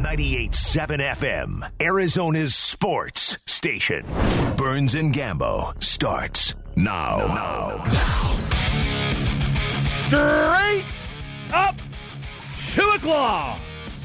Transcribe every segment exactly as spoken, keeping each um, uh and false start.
ninety-eight point seven F M, Arizona's sports station. Burns and Gambo starts now. now. Straight up two o'clock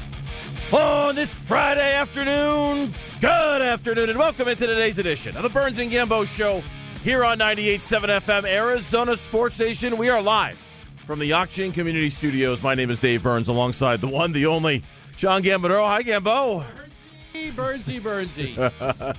on this Friday afternoon. Good afternoon and welcome into today's edition of the Burns and Gambo Show here on ninety-eight point seven F M, Arizona Sports Station. We are live from the Auction Community Studios. My name is Dave Burns alongside the one, the only, Sean Gambadoro. Hi, Gambo. Burnsy, Burnsy. Gambo,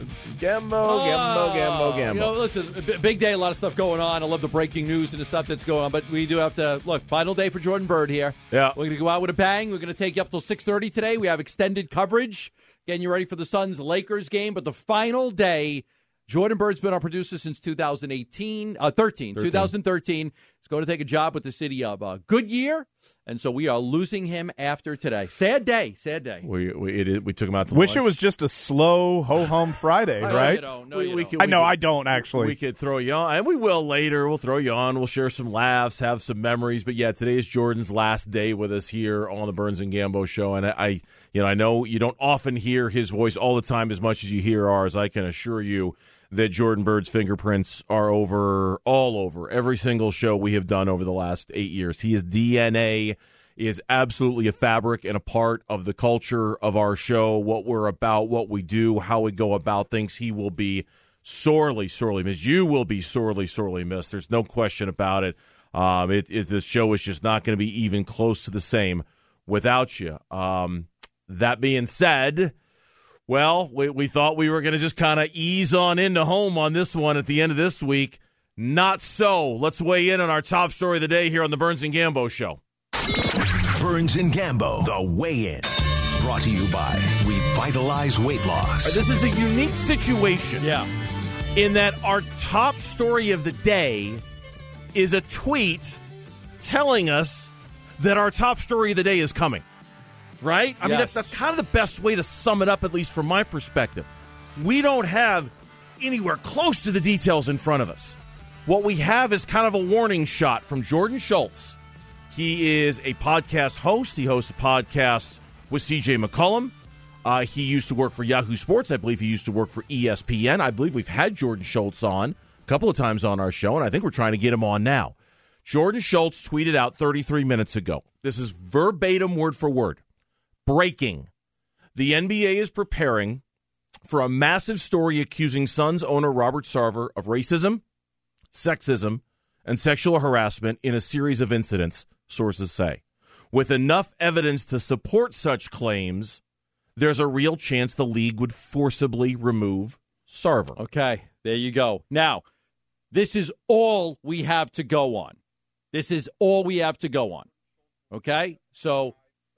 Gambo, Gambo, Gambo. You know, listen, b- big day, a lot of stuff going on. I love the breaking news and the stuff that's going on, but we do have to, look, final day for Jordan Bird here. Yeah. We're going to go out with a bang. We're going to take you up till six thirty today. We have extended coverage, getting you ready for the Suns-Lakers game, but the final day, Jordan Bird's been our producer since two thousand eighteen, uh, thirteen, thirteen. twenty thirteen. He's going to take a job with the city of uh, Goodyear, and so we are losing him after today. Sad day, sad day. We we, it, we took him out to Wish lunch. it was just a slow ho-hum Friday, No, right? you don't. No, We- you we don't. can- I know, could- I don't actually. We could throw you on, and we will later. We'll throw you on. We'll share some laughs, have some memories. But yeah, today is Jordan's last day with us here on the Burns and Gambo Show, and I, you know, I know you don't often hear his voice all the time as much as you hear ours. I can assure you that Jordan Bird's fingerprints are over, all over every single show we have done over the last eight years. His D N A is absolutely a fabric and a part of the culture of our show, what we're about, what we do, how we go about things. He will be sorely, sorely missed. You will be sorely, sorely missed. There's no question about it. Um, it, it the show is just not going to be even close to the same without you. Um, that being said, well, we, we thought we were going to just kind of ease on into home on this one at the end of this week. Not so. Let's weigh in on our top story of the day here on the Burns and Gambo Show. Burns and Gambo, the weigh-in. Brought to you by Revitalize Weight Loss. This is a unique situation. Yeah. In that our top story of the day is a tweet telling us that our top story of the day is coming. Right? I mean, that's, Yes. that's kind of the best way to sum it up, at least from my perspective. We don't have anywhere close to the details in front of us. What we have is kind of a warning shot from Jordan Schultz. He is a podcast host. He hosts a podcast with C J McCollum. Uh, he used to work for Yahoo Sports. I believe he used to work for E S P N. I believe we've had Jordan Schultz on a couple of times on our show, and I think we're trying to get him on now. Jordan Schultz tweeted out thirty-three minutes ago. This is verbatim, word for word. Breaking. The N B A is preparing for a massive story accusing Suns owner Robert Sarver of racism, sexism, and sexual harassment in a series of incidents, sources say. With enough evidence to support such claims, there's a real chance the league would forcibly remove Sarver. Okay, there you go. Now, this is all we have to go on. This is all we have to go on. Okay? So,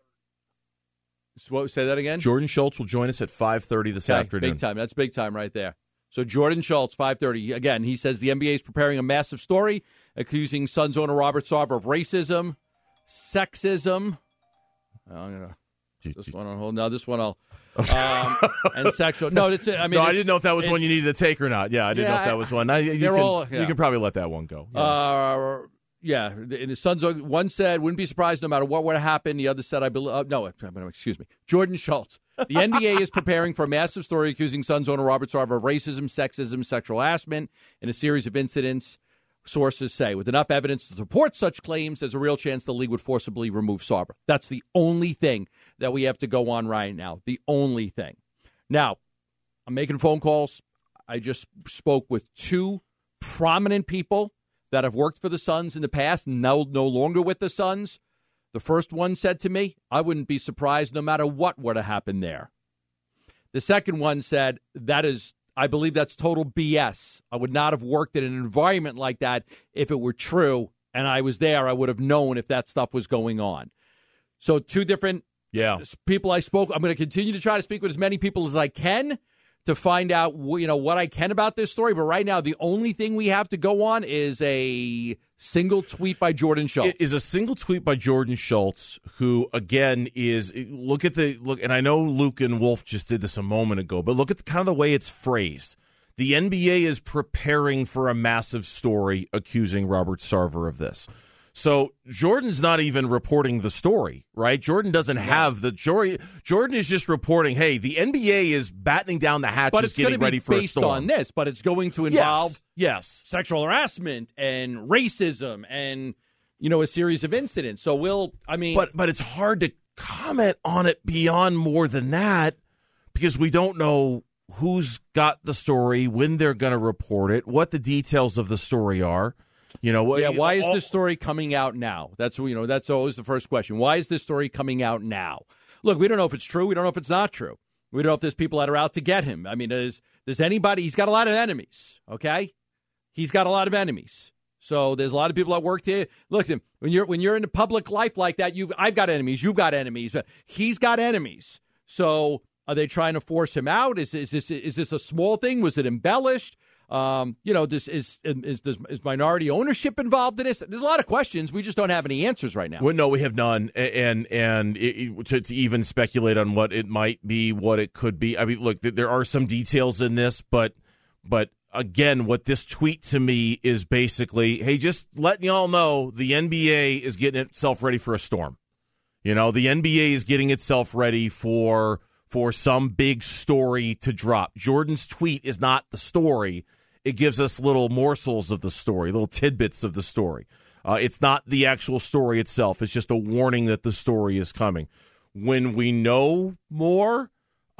so say that again? Jordan Schultz will join us at five thirty this Okay, afternoon. Big time. That's big time right there. So Jordan Schultz, five thirty. Again, he says the N B A is preparing a massive story accusing Suns owner Robert Sarver of racism, sexism. I'm going to this one on hold. No, this one I'll. Um, and sexual. No, it's. I mean, no, I it's- didn't know if that was one you it's- needed to take or not. Yeah, I didn't know Yeah, if that was one. I, you, they're can, all- yeah. you can probably let that one go. Yeah. Uh, yeah, and the Suns. One said, "Wouldn't be surprised no matter what would happen." The other said, "I believe." Uh, no, excuse me, Jordan Schultz. The N B A is preparing for a massive story accusing Suns owner Robert Sarver of racism, sexism, sexual harassment in a series of incidents. Sources say, with enough evidence to support such claims, there's a real chance the league would forcibly remove Sarver. That's the only thing that we have to go on right now. The only thing. Now, I'm making phone calls. I just spoke with two prominent people that have worked for the Suns in the past, no, no longer with the Suns. The first one said to me, I wouldn't be surprised no matter what were to happen there. The second one said, that is, I believe that's total B S. I would not have worked in an environment like that if it were true, and I was there. I would have known if that stuff was going on. So two different yeah. people I spoke. I'm going to continue to try to speak with as many people as I can to find out, you know, what I can about this story. But right now, the only thing we have to go on is a single tweet by Jordan Schultz. It is a single tweet by Jordan Schultz, who, again, is, look at the, look, and I know Luke and Wolf just did this a moment ago, but look at the, kind of the way it's phrased. The N B A is preparing for a massive story accusing Robert Sarver of this. So Jordan's not even reporting the story, right? Jordan doesn't have the story. Jordan is just reporting, hey, the N B A is battening down the hatches, but it's getting ready for a storm. Based on this, but it's going to involve yes. yes. sexual harassment and racism and, you know, a series of incidents. So we'll, I mean. But, but it's hard to comment on it beyond more than that because we don't know who's got the story, when they're going to report it, what the details of the story are. You know, yeah. Why is all, this story coming out now? That's you know. That's always the first question. Why is this story coming out now? Look, we don't know if it's true. We don't know if it's not true. We don't know if there's people that are out to get him. I mean, does does anybody? He's got a lot of enemies. Okay, he's got a lot of enemies. So there's a lot of people that work here. Look, when you're when you're in a public life like that, you I've got enemies. You've got enemies. He's got enemies. So are they trying to force him out? Is is this is this a small thing? Was it embellished? Um, you know, this is, is is is minority ownership involved in this? There's a lot of questions. We just don't have any answers right now. Well, no, we have none. And and it, to, to even speculate on what it might be, what it could be. I mean, look, there are some details in this, but but again, what this tweet to me is basically, hey, just letting y'all know the N B A is getting itself ready for a storm. You know, the N B A is getting itself ready for for some big story to drop. Jordan's tweet is not the story. It gives us little morsels of the story, little tidbits of the story. Uh, it's not the actual story itself. It's just a warning that the story is coming. When we know more,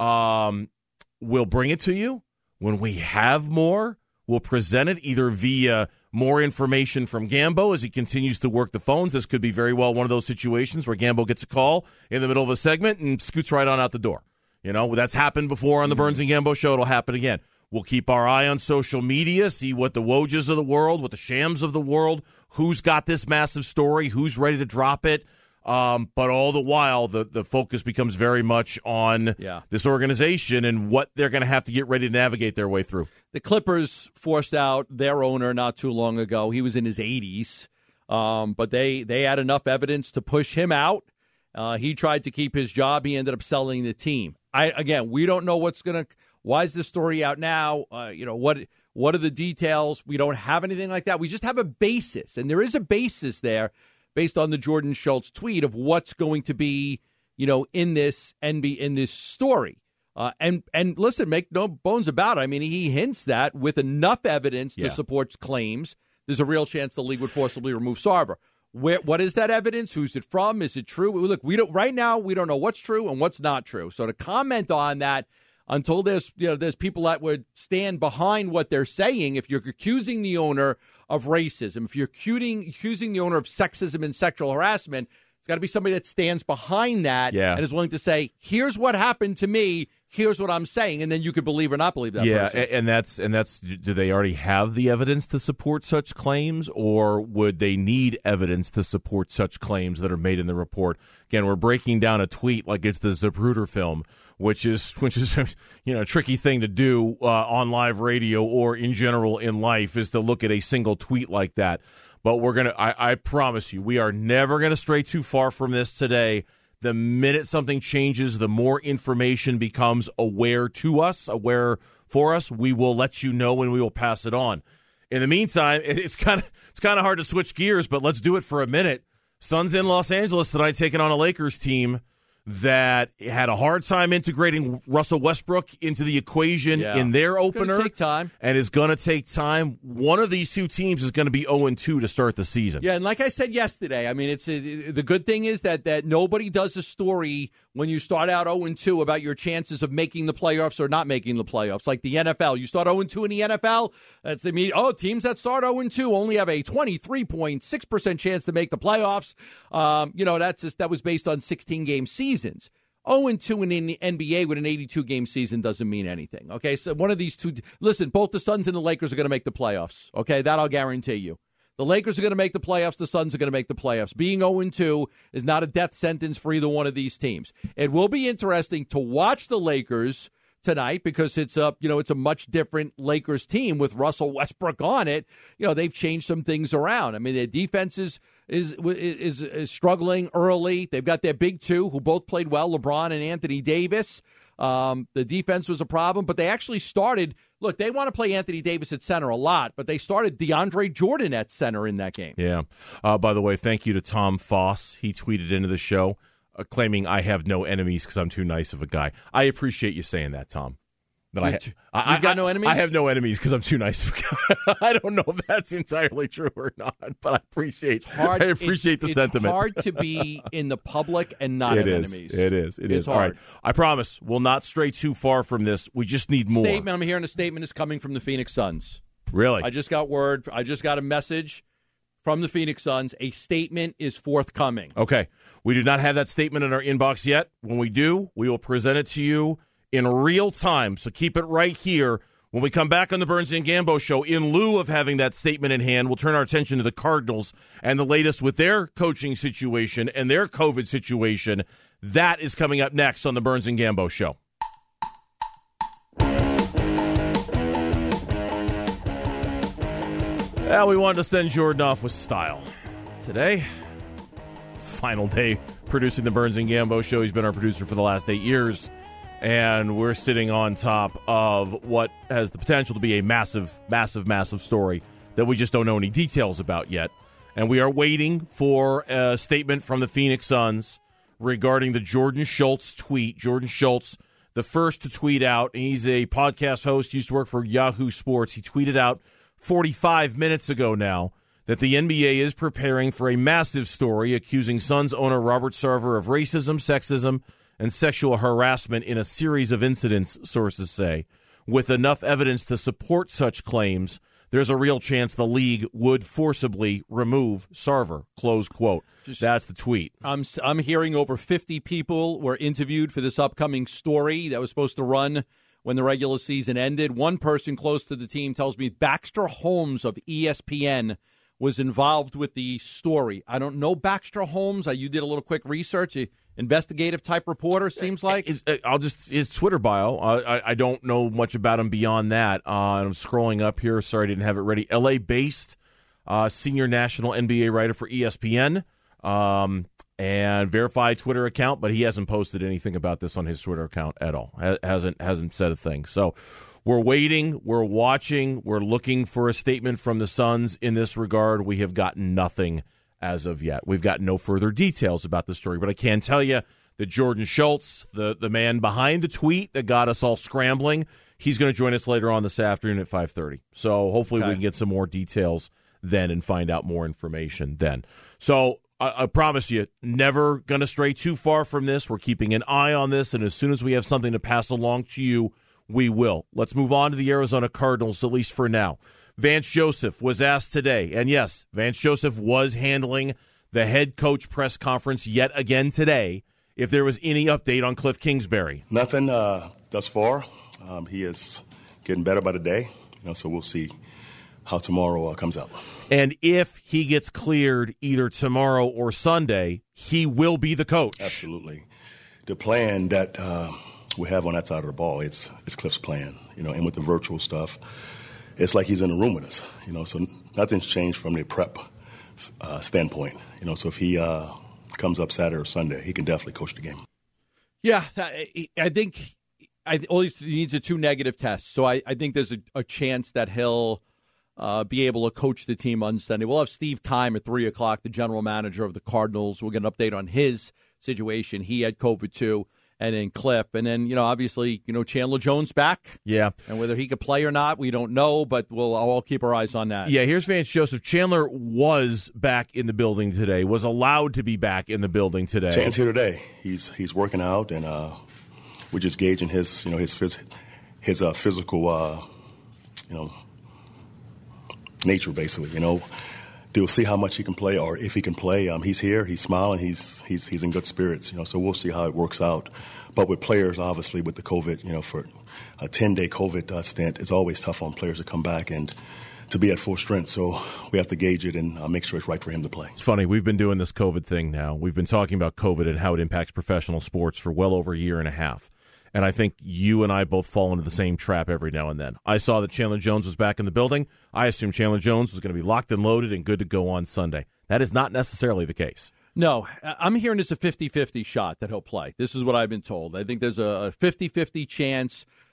um, we'll bring it to you. When we have more, we'll present it either via more information from Gambo as he continues to work the phones. This could be very well one of those situations where Gambo gets a call in the middle of a segment and scoots right on out the door. You know, that's happened before on the Burns and Gambo show. It'll happen again. We'll keep our eye on social media, see what the Wojs of the world, what the Shams of the world, who's got this massive story, who's ready to drop it. Um, but all the while, the, the focus becomes very much on yeah. this organization and what they're going to have to get ready to navigate their way through. The Clippers forced out their owner not too long ago. He was in his eighties, um, but they, they had enough evidence to push him out. Uh, he tried to keep his job. He ended up selling the team. I Again, we don't know what's going to – why is this story out now? Uh, you know, what what are the details? We don't have anything like that. We just have a basis, and there is a basis there based on the Jordan Schultz tweet of what's going to be, you know, in this N B A, in this story. Uh, and and listen, make no bones about it. I mean, he hints that with enough evidence to yeah. support claims, there's a real chance the league would forcibly remove Sarver. Where what is that evidence? Who's it from? Is it true? Look, we don't right now. We don't know what's true and what's not true. So to comment on that. Until there's, you know, there's people that would stand behind what they're saying. If you're accusing the owner of racism, if you're accusing, accusing the owner of sexism and sexual harassment, it's got to be somebody that stands behind that yeah. and is willing to say, here's what happened to me, here's what I'm saying, and then you could believe or not believe that yeah, person. and that's, and that's, do they already have the evidence to support such claims, or would they need evidence to support such claims that are made in the report? Again, we're breaking down a tweet like it's the Zapruder film, which is which is you know a tricky thing to do uh, on live radio or in general in life, is to look at a single tweet like that. But we're gonna, I, I promise you, we are never gonna stray too far from this today. The minute something changes, the more information becomes aware to us, aware for us, we will let you know and we will pass it on. In the meantime, it's kind of it's kind of hard to switch gears, but let's do it for a minute. Suns in Los Angeles tonight taking on a Lakers team that had a hard time integrating Russell Westbrook into the equation yeah. in their it's opener. Take time. And is going to take time. One of these two teams is going to be oh and two to start the season. Yeah, and like I said yesterday, I mean, it's a, the good thing is that that nobody does a story when you start out oh and two about your chances of making the playoffs or not making the playoffs. Like the N F L, you start oh and two in the N F L, that's the mean. Oh, teams that start oh and two only have a twenty-three point six percent chance to make the playoffs. Um, you know, that's just, that was based on sixteen game seasons. oh and two in the N B A with an eighty-two game season doesn't mean anything. Okay, so one of these two. Listen, both the Suns and the Lakers are going to make the playoffs. Okay, that I'll guarantee you. The Lakers are going to make the playoffs. The Suns are going to make the playoffs. Being oh and two is not a death sentence for either one of these teams. It will be interesting to watch the Lakers tonight because it's a, you know, it's a much different Lakers team with Russell Westbrook on it. You know, they've changed some things around. I mean, their defense is is is, is struggling early. They've got their big two who both played well, LeBron and Anthony Davis. Um, the defense was a problem, but they actually started look, they want to play Anthony Davis at center a lot, but they started DeAndre Jordan at center in that game. Yeah. Uh, by the way, thank you to Tom Foss. He tweeted into the show uh, claiming I have no enemies because I'm too nice of a guy. I appreciate you saying that, Tom. That I, You've I, I, got no enemies? I have no enemies because I'm too nice of a guy. I don't know if that's entirely true or not, but I appreciate Hard, I appreciate it, the it's sentiment. It's hard to be in the public and not It have is. enemies. It is. It it's is. Hard. All right. I promise we'll not stray too far from this. We just need more. Statement. I'm hearing a statement is coming from the Phoenix Suns. Really? I just got word. I just got a message from the Phoenix Suns. A statement is forthcoming. Okay. We do not have that statement in our inbox yet. When we do, we will present it to you in real time. So keep it right here. When we come back on the Burns and Gambo show, in lieu of having that statement in hand, we'll turn our attention to the Cardinals and the latest with their coaching situation and their COVID situation. That is coming up next on the Burns and Gambo show. Well, we wanted to send Jordan off with style. Today, final day producing the Burns and Gambo show. He's been our producer for the last eight years. And we're sitting on top of what has the potential to be a massive, massive, massive story that we just don't know any details about yet. And we are waiting for a statement from the Phoenix Suns regarding the Jordan Schultz tweet. Jordan Schultz, the first to tweet out. He's a podcast host, used to work for Yahoo Sports. He tweeted out forty-five minutes ago now that the N B A is preparing for a massive story accusing Suns owner Robert Sarver of racism, sexism, and sexual harassment in a series of incidents, sources say. With enough evidence to support such claims, there's a real chance the league would forcibly remove Sarver, close quote. Just, That's the tweet. I'm, I'm hearing over fifty people were interviewed for this upcoming story that was supposed to run when the regular season ended. One person close to the team tells me Baxter Holmes of E S P N was involved with the story. I don't know Baxter Holmes. You did a little quick research. A investigative type reporter, seems like. I'll just his Twitter bio. I, I don't know much about him beyond that. Uh, I'm scrolling up here. Sorry, I didn't have it ready. L A based, uh, senior national N B A writer for E S P N, um, and verified Twitter account. But he hasn't posted anything about this on his Twitter account at all. Ha- hasn't hasn't said a thing. So we're waiting. We're watching. We're looking for a statement from the Suns in this regard. We have gotten nothing as of yet. We've got no further details about the story, but I can tell you that Jordan Schultz, the, the man behind the tweet that got us all scrambling, he's going to join us later on this afternoon at five thirty. So hopefully okay. we can get some more details then and find out more information then. So I, I promise you, never going to stray too far from this. We're keeping an eye on this, and as soon as we have something to pass along to you, we will. Let's move on to the Arizona Cardinals, at least for now. Vance Joseph was asked today, and yes, Vance Joseph was handling the head coach press conference yet again today, if there was any update on Cliff Kingsbury. Nothing uh, thus far. Um, he is getting better by the day, you know, so we'll see how tomorrow uh, comes out. And if he gets cleared either tomorrow or Sunday, he will be the coach. Absolutely. The plan that uh, we have on that side of the ball, it's, it's Cliff's plan, you know, and with the virtual stuff, it's like he's in the room with us, you know, so nothing's changed from the prep uh, standpoint, you know, so if he uh, comes up Saturday or Sunday, he can definitely coach the game. Yeah, I think I, all he needs are two negative tests, so I, I think there's a, a chance that he'll uh, be able to coach the team on Sunday. We'll have Steve Keim at three o'clock, the general manager of the Cardinals. We'll get an update on his situation. He had COVID too. And then Cliff. And then, you know, obviously, you know, Chandler Jones back. Yeah. And whether he could play or not, we don't know, but we'll all keep our eyes on that. Yeah, here's Vance Joseph. Chandler was back in the building today, was allowed to be back in the building today. Chand's here today. He's he's working out, and uh, we're just gauging his, you know, his phys- his uh, physical, uh, you know, nature, basically, you know. We'll see how much he can play, or if he can play. Um, he's here, he's smiling, he's he's he's in good spirits, you know. So we'll see how it works out. But with players, obviously, with the COVID, you know, for a ten-day COVID uh, stint, it's always tough on players to come back and to be at full strength. So we have to gauge it and uh, make sure it's right for him to play. It's funny. We've been doing this COVID thing now. We've been talking about COVID and how it impacts professional sports for well over a year and a half. And I think you and I both fall into the same trap every now and then. I saw that Chandler Jones was back in the building. I assumed Chandler Jones was going to be locked and loaded and good to go on Sunday. That is not necessarily the case. No, I'm hearing there's a fifty-fifty shot that he'll play. This is what I've been told. I think there's a fifty-fifty chance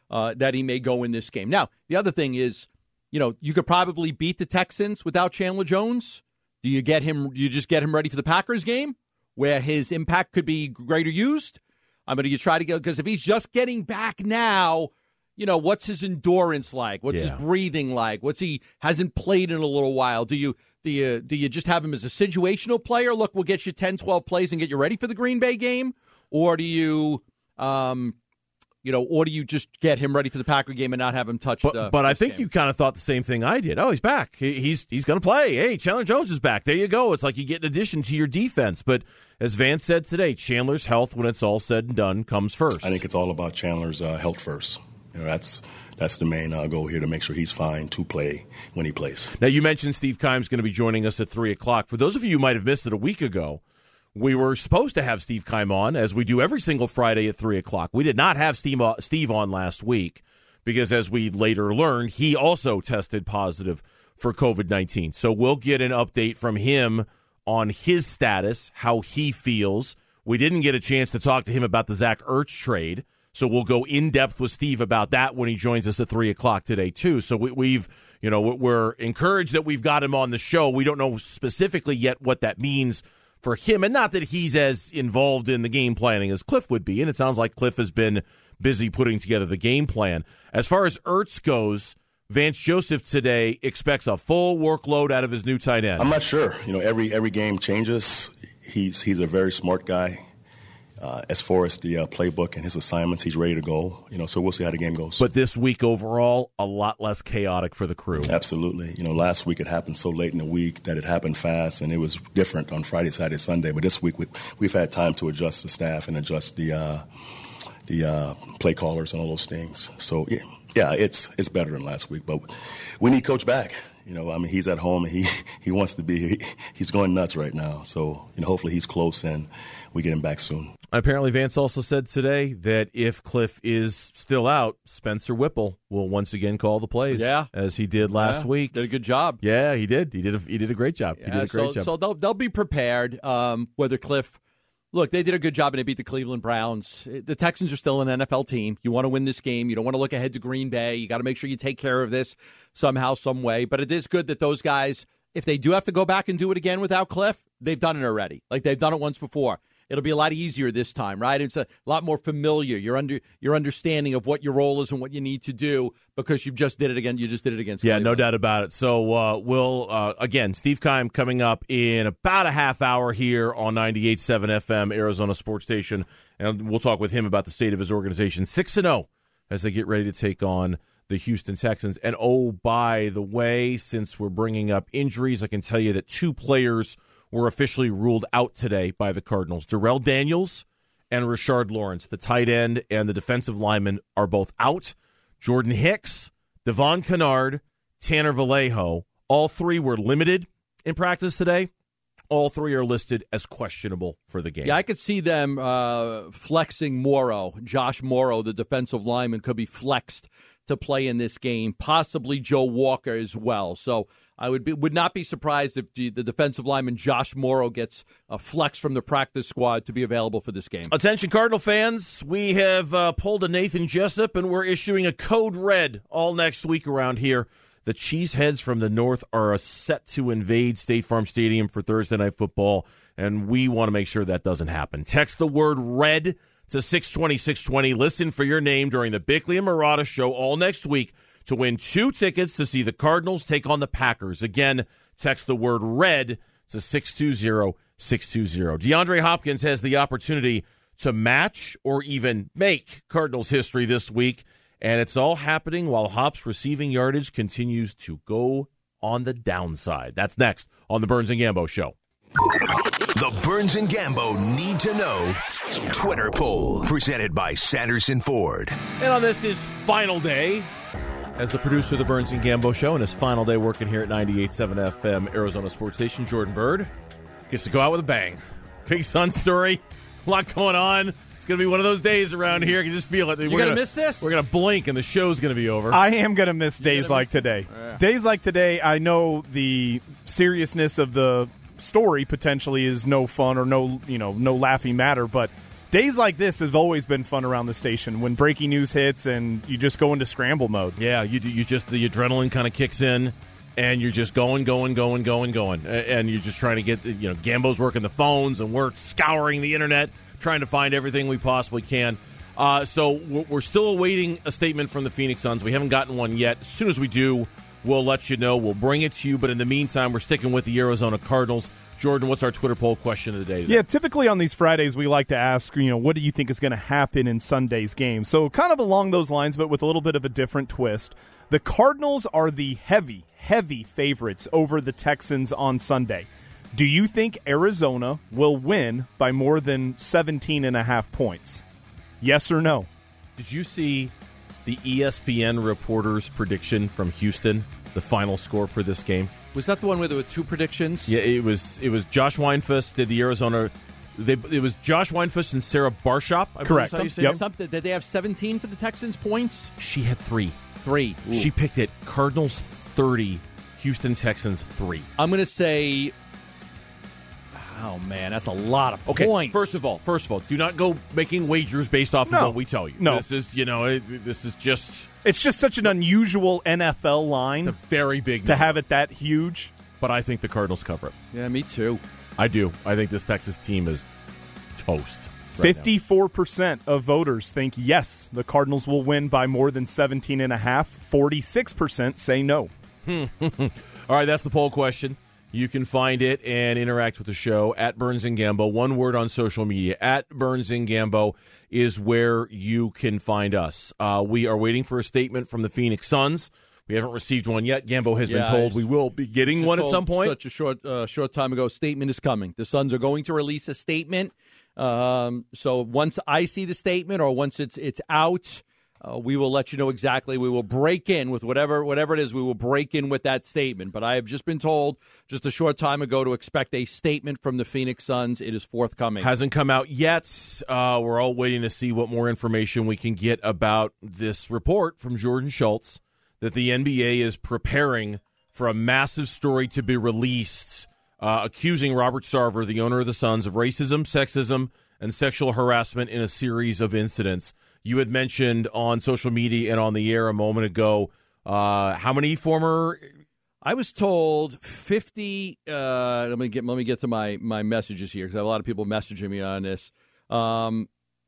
uh, that he may go in this game. Now, the other thing is, you know, you could probably beat the Texans without Chandler Jones. Do you get him? Do you just get him ready for the Packers game where his impact could be greater used? I'm going to try to get, because if he's just getting back now, you know, what's his endurance like? What's Yeah. his breathing like? What's he hasn't played in a little while? Do you do you do you just have him as a situational player? Look, we'll get you ten, twelve plays and get you ready for the Green Bay game, or do you, um, you know, or do you just get him ready for the Packer game and not have him touch? But, the, but I this think game? you kind of thought the same thing I did. Oh, he's back. He, he's he's going to play. Hey, Chandler Jones is back. There you go. It's like you get an addition to your defense. But as Vance said today, Chandler's health, when it's all said and done, comes first. I think it's all about Chandler's uh, health first. You know, that's that's the main uh, goal here, to make sure he's fine to play when he plays. Now, you mentioned Steve Keim's going to be joining us at three o'clock. For those of you who might have missed it a week ago, we were supposed to have Steve Keim on, as we do every single Friday at three o'clock. We did not have Steve, uh, Steve on last week because, as we later learned, he also tested positive for covid nineteen. So we'll get an update from him on his status, how he feels. We didn't get a chance to talk to him about the Zach Ertz trade, so we'll go in-depth with Steve about that when he joins us at three o'clock today, too. So we, we've, you know, we're encouraged that we've got him on the show. We don't know specifically yet what that means for him, and not that he's as involved in the game planning as Cliff would be, and it sounds like Cliff has been busy putting together the game plan. As far as Ertz goes, Vance Joseph today expects a full workload out of his new tight end. I'm not sure. You know, every every game changes. He's he's a very smart guy. Uh, as far as the uh, playbook and his assignments, he's ready to go. You know, so we'll see how the game goes. But this week overall, a lot less chaotic for the crew. Absolutely. You know, last week it happened so late in the week that it happened fast, and it was different on Friday, Saturday, Sunday. But this week we, we've had time to adjust the staff and adjust the uh, the uh, play callers and all those things. So yeah, yeah, it's it's better than last week. But we need Coach back. You know, I mean, he's at home and he he wants to be here. He, he's going nuts right now. So you know, hopefully he's close and we get him back soon. Apparently, Vance also said today that if Cliff is still out, Spencer Whipple will once again call the plays. Yeah. As he did last Yeah, week. did a good job. Yeah, he did. He did. A, he did a great job. He Yeah, did a great so, job. So they'll they'll be prepared. Um, whether Cliff, look, they did a good job and they beat the Cleveland Browns. The Texans are still an N F L team. You want to win this game. You don't want to look ahead to Green Bay. You got to make sure you take care of this somehow, some way. But it is good that those guys, if they do have to go back and do it again without Cliff, they've done it already. Like they've done it once before. It'll be a lot easier this time, right? It's a lot more familiar. You're under your understanding of what your role is and what you need to do because you've just did it again. You just did it against. Yeah, Cleveland. no doubt about it. So uh, we'll uh, again, Steve Keim coming up in about a half hour here on ninety-eight point seven F M, Arizona Sports Station, and we'll talk with him about the state of his organization, six and zero, as they get ready to take on the Houston Texans. And oh, by the way, since we're bringing up injuries, I can tell you that two players were officially ruled out today by the Cardinals. Darrell Daniels and Rashard Lawrence, the tight end and the defensive lineman, are both out. Jordan Hicks, Devon Kennard, Tanner Vallejo, all three were limited in practice today. All three are listed as questionable for the game. Yeah, I could see them uh, flexing Morrow. Josh Morrow, the defensive lineman, could be flexed to play in this game, possibly Joe Walker as well. So I would be would not be surprised if the, the defensive lineman Josh Morrow gets a flex from the practice squad to be available for this game. Attention, Cardinal fans. We have uh, pulled a Nathan Jessup, and we're issuing a code red all next week around here. The Cheeseheads from the north are set to invade State Farm Stadium for Thursday Night Football, and we want to make sure that doesn't happen. Text the word RED to six twenty, six twenty. Listen for your name during the Bickley and Murata show all next week to win two tickets to see the Cardinals take on the Packers. Again, text the word RED to six two zero, six two zero. DeAndre Hopkins has the opportunity to match or even make Cardinals history this week, and it's all happening while Hop's receiving yardage continues to go on the downside. That's next on the Burns and Gambo Show. The Burns and Gambo Need to Know Twitter poll, presented by Sanderson Ford. And on this, his final day as the producer of the Burns and Gambo Show, and his final day working here at ninety-eight point seven F M, Arizona Sports Station, Jordan Bird gets to go out with a bang. Big Sun story, a lot going on. It's going to be one of those days around here. I can just feel it. You're going to miss this? We're going to blink, and the show's going to be over. I am going to miss days like today. Yeah. Days like today, I know the seriousness of the story potentially is no fun or no, you know, no laughing matter, but Days like this have always been fun around the station when breaking news hits and you just go into scramble mode. Yeah, you you just the adrenaline kind of kicks in, and you're just going, going, going, going, going, and you're just trying to get you know Gambo's working the phones and we're scouring the internet trying to find everything we possibly can. Uh, so we're still awaiting a statement from the Phoenix Suns. We haven't gotten one yet. As soon as we do, we'll let you know. We'll bring it to you. But in the meantime, we're sticking with the Arizona Cardinals. Jordan, what's our Twitter poll question of the day today? Yeah, typically on these Fridays, we like to ask, you know, what do you think is going to happen in Sunday's game? So kind of along those lines, but with a little bit of a different twist. The Cardinals are the heavy, heavy favorites over the Texans on Sunday. Do you think Arizona will win by more than seventeen and a half points? Yes or no? Did you see the E S P N reporter's prediction from Houston, the final score for this game? Was that the one where there were two predictions? Yeah, it was. It was Josh Weinfuss did the Arizona. They, it was Josh Weinfuss and Sarah Barshop. I Correct. Some, yep. Something, did they have seventeen for the Texans points? She had three. Three. Ooh. She picked it. Cardinals thirty, Houston Texans three. I'm going to say. Oh man, that's a lot of okay, points. First of all, first of all, do not go making wagers based off no. of what we tell you. No, this is you know it, this is just. It's just such an unusual N F L line. It's a very big to number. have it that huge. But I think the Cardinals cover it. Yeah, me too. I do. I think this Texas team is toast. fifty-four percent of voters think yes, the Cardinals will win by more than seventeen and a half. forty-six percent say no. All right, that's the poll question. You can find it and interact with the show at Burns and Gambo. One word on social media, at Burns and Gambo, is where you can find us. Uh, we are waiting for a statement from the Phoenix Suns. We haven't received one yet. Gambo has yeah, been told we will be getting one at some point. Such a short, uh, short time ago, statement is coming. The Suns are going to release a statement. Um, so once I see the statement, or once it's it's out, uh, we will let you know exactly. We will break in with whatever whatever it is. We will break in with that statement. But I have just been told just a short time ago to expect a statement from the Phoenix Suns. It is forthcoming. Hasn't come out yet. Uh, we're all waiting to see what more information we can get about this report from Jordan Schultz that the N B A is preparing for a massive story to be released, uh, accusing Robert Sarver, the owner of the Suns, of racism, sexism, and sexual harassment in a series of incidents. You had mentioned on social media and on the air a moment ago uh, how many former. I was told fifty. Uh, let me get let me get to my my messages here because I have a lot of people messaging me on this. Um,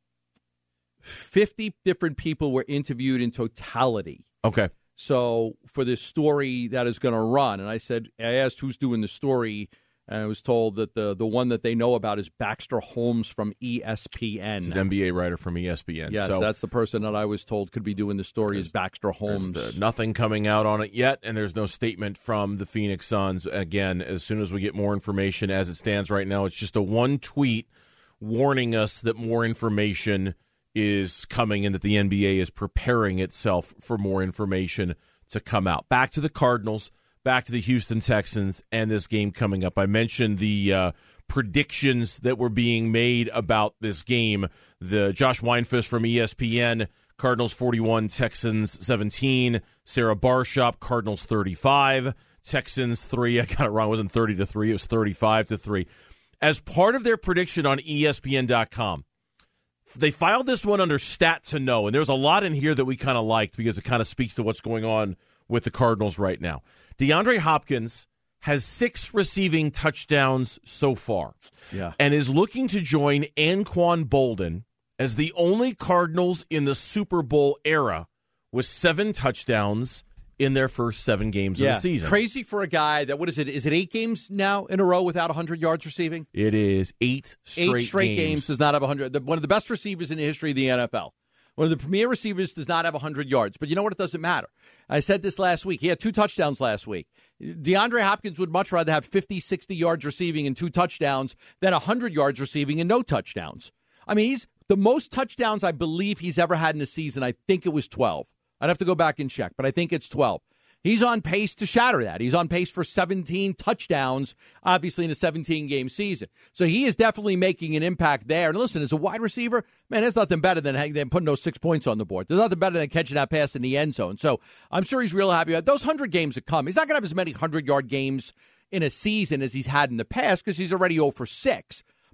fifty different people were interviewed in totality. Okay. So for this story that is going to run, and I said, I asked who's doing the story, and I was told that the the one that they know about is Baxter Holmes from E S P N. He's an N B A writer from E S P N. Yes, so that's the person that I was told could be doing the story is Baxter Holmes. There's, uh, nothing coming out on it yet, and there's no statement from the Phoenix Suns. Again, as soon as we get more information, as it stands right now, it's just a one tweet warning us that more information is coming and that the N B A is preparing itself for more information to come out. Back to the Cardinals, back to the Houston Texans, and this game coming up. I mentioned the uh, predictions that were being made about this game. The Josh Weinfuss from E S P N, Cardinals forty-one, Texans seventeen. Sarah Barshop, Cardinals thirty-five, Texans three. I got it wrong. It wasn't thirty to three. It was thirty-five to three. As part of their prediction on E S P N dot com, they filed this one under Stat to Know, and there's a lot in here that we kind of liked because it kind of speaks to what's going on with the Cardinals right now. DeAndre Hopkins has six receiving touchdowns so far, yeah, and is looking to join Anquan Bolden as the only Cardinals in the Super Bowl era with seven touchdowns in their first seven games yeah. of the season. Crazy for a guy that, what is it? Is it eight games now in a row without one hundred yards receiving? It is eight straight, eight straight games. games Does not have one hundred. The, one of the best receivers in the history of the N F L. One of the premier receivers does not have one hundred yards. But you know what? It doesn't matter. I said this last week. He had two touchdowns last week. DeAndre Hopkins would much rather have fifty, sixty yards receiving and two touchdowns than one hundred yards receiving and no touchdowns. I mean, he's the most touchdowns I believe he's ever had in a season. I think it was twelve. I'd have to go back and check, but I think it's twelve. He's on pace to shatter that. He's on pace for seventeen touchdowns, obviously, in a seventeen-game season. So he is definitely making an impact there. And listen, as a wide receiver, man, there's nothing better than, than putting those six points on the board. There's nothing better than catching that pass in the end zone. So I'm sure he's real happy about those one hundred games that come. He's not going to have as many one hundred-yard games in a season as he's had in the past because he's already oh for six.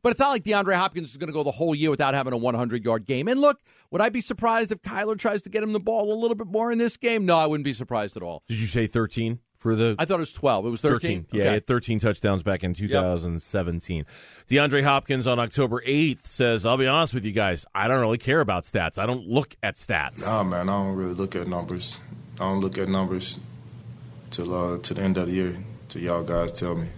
But it's not like DeAndre Hopkins is going to go the whole year without having a hundred-yard game. And look, would I be surprised if Kyler tries to get him the ball a little bit more in this game? No, I wouldn't be surprised at all. Did you say thirteen for the? I thought it was twelve. It was thirteen? thirteen. Yeah, okay. he had thirteen touchdowns back in two thousand seventeen. Yep. DeAndre Hopkins on October eighth says, I'll be honest with you guys, I don't really care about stats. I don't look at stats. Nah, man, I don't really look at numbers. I don't look at numbers till uh, to the end of the year, till y'all guys tell me.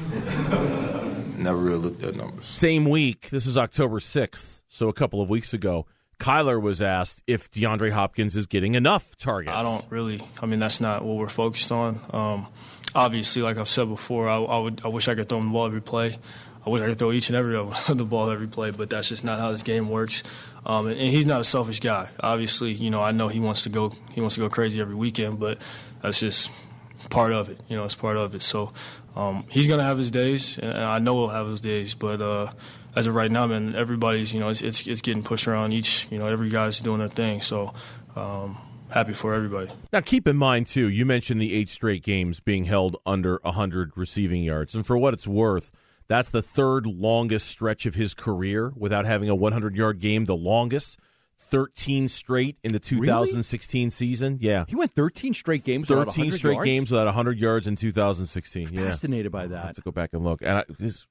Never really looked at numbers. Same week, this is October sixth, so a couple of weeks ago, Kyler was asked if DeAndre Hopkins is getting enough targets. I don't really. I mean, that's not what we're focused on. Um, obviously, like I've said before, I, I would. I wish I could throw him the ball every play. I wish I could throw each and every of the ball every play, but that's just not how this game works. Um, and, and he's not a selfish guy. Obviously, you know, I know he wants to go. He wants to go crazy every weekend, but that's just part of it. You know, it's part of it. So um, he's gonna have his days, and I know he'll have his days. But uh, as of right now, man, everybody's, you know, it's, it's it's getting pushed around. Each, you know, every guy's doing their thing. So um, happy for everybody. Now, keep in mind too, you mentioned the eight straight games being held under one hundred receiving yards, and for what it's worth, that's the third longest stretch of his career without having a hundred-yard game. The longest. thirteen straight in the two thousand sixteen really? season. Yeah. He went thirteen straight games without one hundred straight yards? games without one hundred yards in two thousand sixteen. I'm yeah. fascinated by that. I'll have to go back and look. And I, this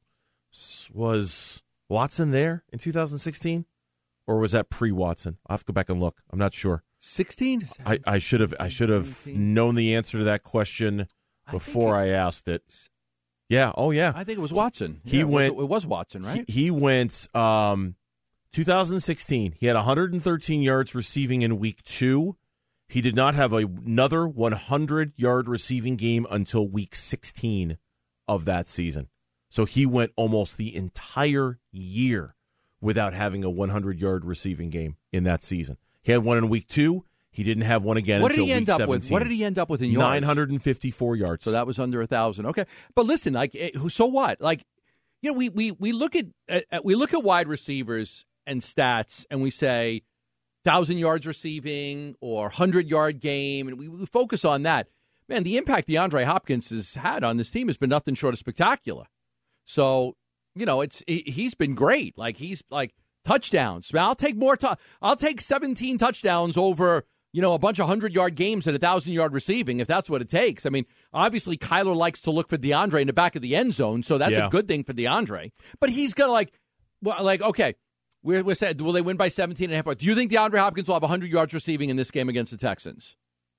was Watson there in two thousand sixteen? Or was that pre-Watson? I'll have to go back and look. I'm not sure. sixteen? I, I should have I should have known the answer to that question before I, it, I asked it. Yeah. Oh, yeah. I think it was Watson. He yeah, went. It was, it was Watson, right? He, he went. Um, two thousand sixteen. He had one hundred thirteen yards receiving in week two. He did not have a, another hundred-yard receiving game until week sixteen of that season. So he went almost the entire year without having a hundred-yard receiving game in that season. He had one in week two. He didn't have one again what until did he week end up seventeen. with? What did he end up with in yards? nine hundred fifty-four yards. So that was under one thousand. Okay. But listen, like, so what? Like, you know, we we we look at, at we look at wide receivers and stats, and we say thousand yards receiving or hundred-yard game, and we, we focus on that. Man, the impact DeAndre Hopkins has had on this team has been nothing short of spectacular. So, you know, it's he, he's been great. Like, he's like touchdowns. I'll take more. Tu- I'll take seventeen touchdowns over, you know, a bunch of hundred-yard games and a thousand-yard receiving, if that's what it takes. I mean, obviously, Kyler likes to look for DeAndre in the back of the end zone, so that's yeah. a good thing for DeAndre. But he's going to, like, well, like, okay, we're, we're saying, will they win by seventeen and a half? Do you think DeAndre Hopkins will have one hundred yards receiving in this game against the Texans?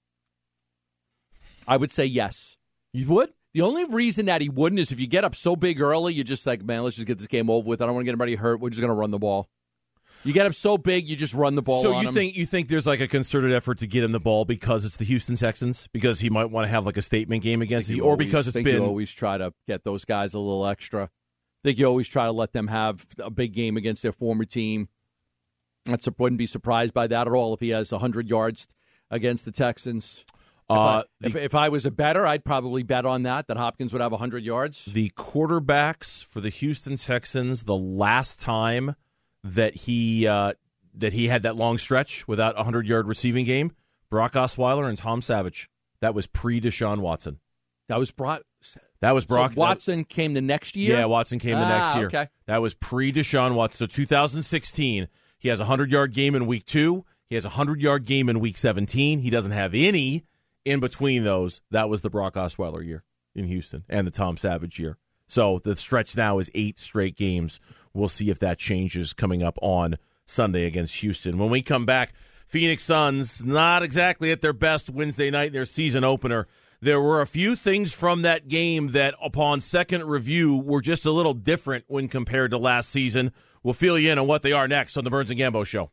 I would say yes. You would? The only reason that he wouldn't is if you get up so big early, you're just like, man, let's just get this game over with. I don't want to get anybody hurt. We're just going to run the ball. You get up so big, you just run the ball so on you him. think you think there's like a concerted effort to get him the ball because it's the Houston Texans? Because he might want to have like a statement game against you, or always, because it's think been... you always try to get those guys a little extra. I think you always try to let them have a big game against their former team. I wouldn't be surprised by that at all if he has one hundred yards against the Texans. If, Uh, I, the, if, if I was a bettor, I'd probably bet on that, that Hopkins would have one hundred yards. The quarterbacks for the Houston Texans, the last time that he uh, that he had that long stretch without a hundred-yard receiving game, Brock Osweiler and Tom Savage. That was pre-Deshaun Watson. That was Brock. That was Brock. So Watson that, came the next year? Yeah, Watson came the ah, next year. Okay. That was pre-Deshaun Watson. So two thousand sixteen, he has a hundred-yard game in week two. He has a hundred-yard game in week seventeen. He doesn't have any in between those. That was the Brock Osweiler year in Houston and the Tom Savage year. So the stretch now is eight straight games. We'll see if that changes coming up on Sunday against Houston. When we come back, Phoenix Suns, not exactly at their best Wednesday night, their season opener. There were a few things from that game that, upon second review, were just a little different when compared to last season. We'll fill you in on what they are next on the Burns and Gambo Show.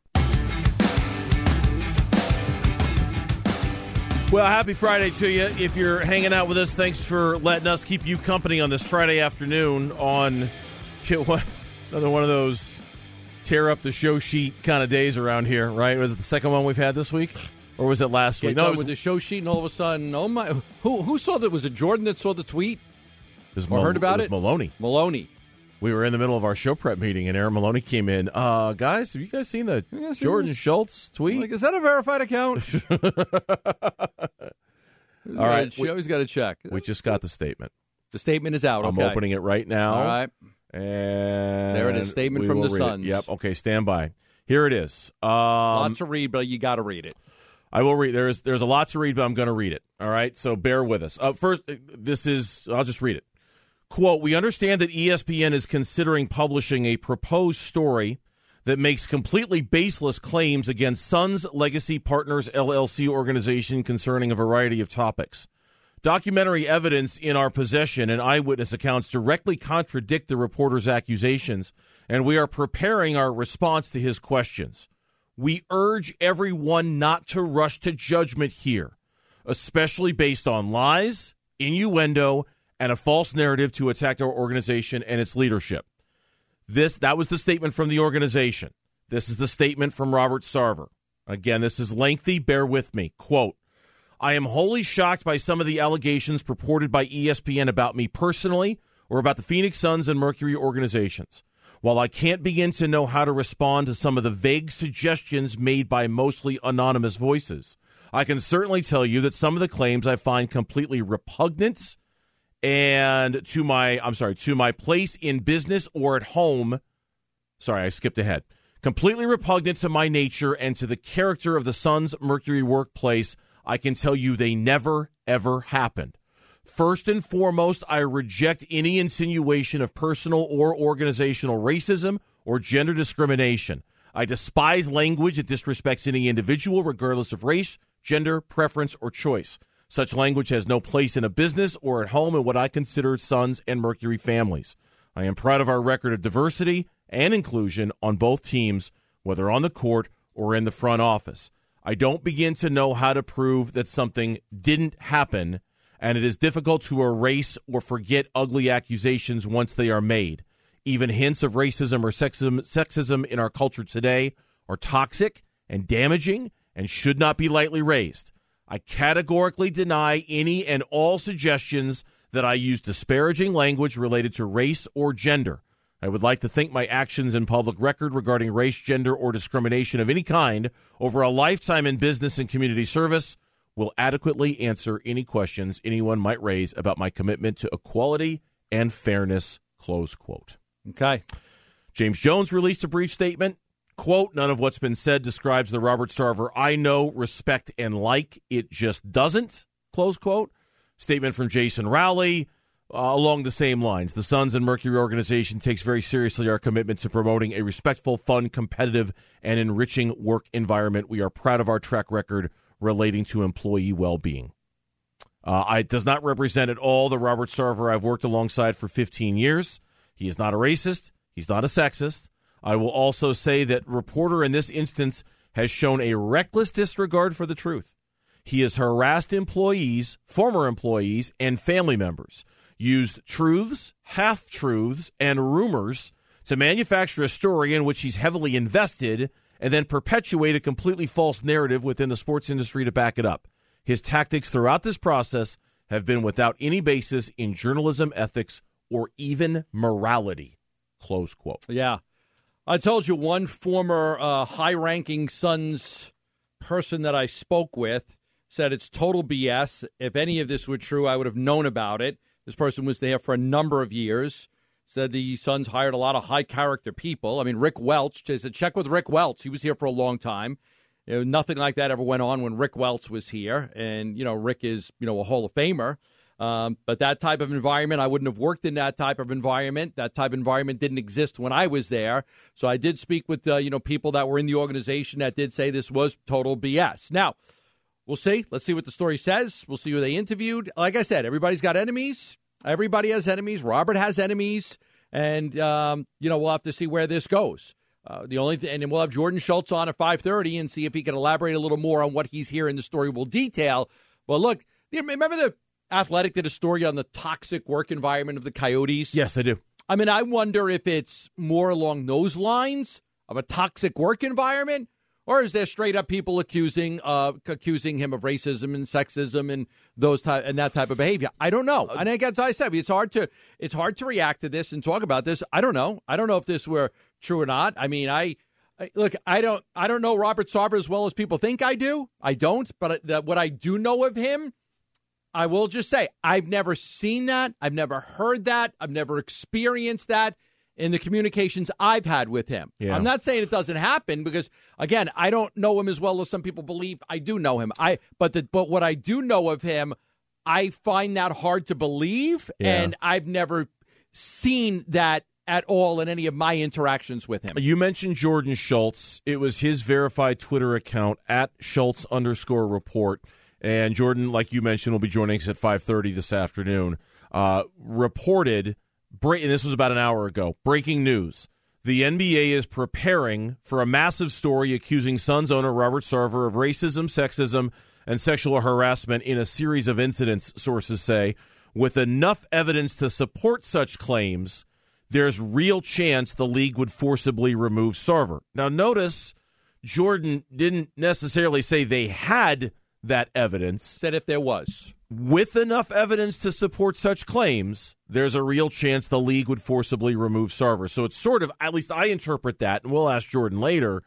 Well, happy Friday to you. If you're hanging out with us, thanks for letting us keep you company on this Friday afternoon on what, another one of those tear up the show sheet kind of days around here, right? Was it the second one we've had this week? Or was it last week? No, it was with the show sheet, and all of a sudden, oh my! Who who saw that? Was it Jordan that saw the tweet? It was or Mal- heard about it? Was it? Maloney. Maloney. We were in the middle of our show prep meeting, and Aaron Maloney came in. Uh, guys, have you guys seen the guys Jordan seen Schultz tweet? Like, is that a verified account? All right, we always got to check. We just got the statement. The statement is out. I'm okay. opening it right now. All right. And there it is, statement from the Suns. It. Yep, okay, stand by. Here it is. Um, Lots to read, but you got to read it. I will read. There's there's a lot to read, but I'm going to read it. All right, so bear with us. Uh, first, this is, I'll just read it. Quote, we understand that E S P N is considering publishing a proposed story that makes completely baseless claims against Suns Legacy Partners L L C organization concerning a variety of topics. Documentary evidence in our possession and eyewitness accounts directly contradict the reporter's accusations, and we are preparing our response to his questions. We urge everyone not to rush to judgment here, especially based on lies, innuendo, and a false narrative to attack our organization and its leadership. This that was the statement from the organization. This is the statement from Robert Sarver. Again, this is lengthy. Bear with me. Quote, I am wholly shocked by some of the allegations purported by E S P N about me personally or about the Phoenix Suns and Mercury organizations. While I can't begin to know how to respond to some of the vague suggestions made by mostly anonymous voices, I can certainly tell you that some of the claims I find completely repugnant and to my, I'm sorry, to my place in business or at home. Sorry, I skipped ahead. Completely repugnant to my nature and to the character of the Suns Mercury workplace. I can tell you they never, ever happened. First and foremost, I reject any insinuation of personal or organizational racism or gender discrimination. I despise language that disrespects any individual, regardless of race, gender, preference, or choice. Such language has no place in a business or at home in what I consider Suns and Mercury families. I am proud of our record of diversity and inclusion on both teams, whether on the court or in the front office. I don't begin to know how to prove that something didn't happen, and it is difficult to erase or forget ugly accusations once they are made. Even hints of racism or sexism, sexism in our culture today are toxic and damaging and should not be lightly raised. I categorically deny any and all suggestions that I use disparaging language related to race or gender. I would like to think my actions in public record regarding race, gender, or discrimination of any kind over a lifetime in business and community service will adequately answer any questions anyone might raise about my commitment to equality and fairness, close quote. Okay. James Jones released a brief statement. Quote, none of what's been said describes the Robert Sarver I know, respect, and like. It just doesn't, close quote. Statement from Jason Rowley uh, along the same lines. The Suns and Mercury organization takes very seriously our commitment to promoting a respectful, fun, competitive, and enriching work environment. We are proud of our track record relating to employee well-being. Uh, it does not represent at all the Robert Sarver I've worked alongside for fifteen years. He is not a racist. He's not a sexist. I will also say that reporter in this instance has shown a reckless disregard for the truth. He has harassed employees, former employees, and family members, used truths, half-truths, and rumors to manufacture a story in which he's heavily invested and then perpetuate a completely false narrative within the sports industry to back it up. His tactics throughout this process have been without any basis in journalism, ethics, or even morality. Close quote. Yeah. I told you one former uh, high-ranking Suns person that I spoke with said it's total B S. If any of this were true, I would have known about it. This person was there for a number of years. Said the Suns hired a lot of high-character people. I mean, Rick Welch. They said, check with Rick Welch. He was here for a long time. You know, nothing like that ever went on when Rick Welch was here. And, you know, Rick is, you know, a Hall of Famer. Um, but that type of environment, I wouldn't have worked in that type of environment. That type of environment didn't exist when I was there. So I did speak with, uh, you know, people that were in the organization that did say this was total B S. Now, we'll see. Let's see what the story says. We'll see who they interviewed. Like I said, everybody's got enemies. Everybody has enemies. Robert has enemies. And, um, you know, we'll have to see where this goes. Uh, the only th- and we'll have Jordan Schultz on at five thirty and see if he can elaborate a little more on what he's hearing. The story will detail. But look, remember the Athletic did a story on the toxic work environment of the Coyotes? Yes, I do. I mean, I wonder if it's more along those lines of a toxic work environment, or is there straight up people accusing uh, accusing him of racism and sexism and those type and that type of behavior? I don't know. And again, as I said, it's hard to it's hard to react to this and talk about this. I don't know. I don't know if this were true or not. I mean, I. I look, I don't I don't know Robert Sarver as well as people think I do. I don't. But that, what I do know of him, I will just say, I've never seen that. I've never heard that. I've never experienced that. in the communications I've had with him. Yeah. I'm not saying it doesn't happen because, again, I don't know him as well as some people believe I do know him. I but the, but what I do know of him, I find that hard to believe, Yeah. and I've never seen that at all in any of my interactions with him. You mentioned Jordan Schultz. It was his verified Twitter account, at Schultz underscore report. And Jordan, like you mentioned, will be joining us at five thirty this afternoon. Uh, reported, break, and this was about an hour ago, breaking news. The N B A is preparing for a massive story accusing Suns owner Robert Sarver of racism, sexism, and sexual harassment in a series of incidents, sources say. With enough evidence to support such claims, there's real chance the league would forcibly remove Sarver. Now, notice Jordan didn't necessarily say they had that evidence. Said if there was. With enough evidence to support such claims, there's a real chance the league would forcibly remove Sarver. So it's sort of, at least I interpret that, and we'll ask Jordan later,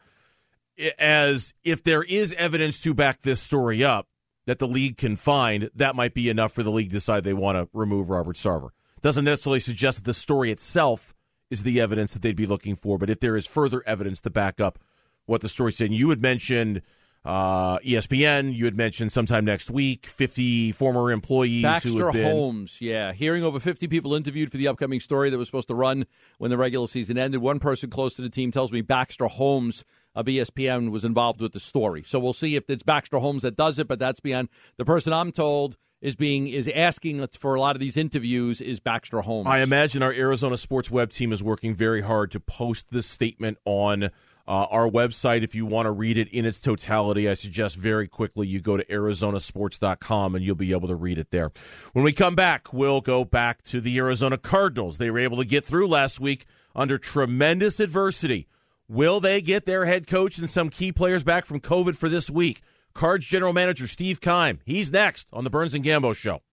as if there is evidence to back this story up that the league can find, that might be enough for the league to decide they want to remove Robert Sarver. Doesn't necessarily suggest that the story itself is the evidence that they'd be looking for, but if there is further evidence to back up what the story said. You had mentioned uh, E S P N, you had mentioned sometime next week, fifty former employees Baxter who have been... Holmes, yeah. Hearing over fifty people interviewed for the upcoming story that was supposed to run when the regular season ended. One person close to the team tells me Baxter Holmes of E S P N was involved with the story. So we'll see if it's Baxter Holmes that does it, but that's beyond... The person I'm told is being is asking for a lot of these interviews is Baxter Holmes. I imagine our Arizona Sports Web team is working very hard to post this statement on uh, our website. If you want to read it in its totality, I suggest very quickly you go to arizona sports dot com and you'll be able to read it there. When we come back, we'll go back to the Arizona Cardinals. They were able to get through last week under tremendous adversity. Will they get their head coach and some key players back from COVID for this week? Cards general manager Steve Keim. He's next on the Burns and Gambo Show.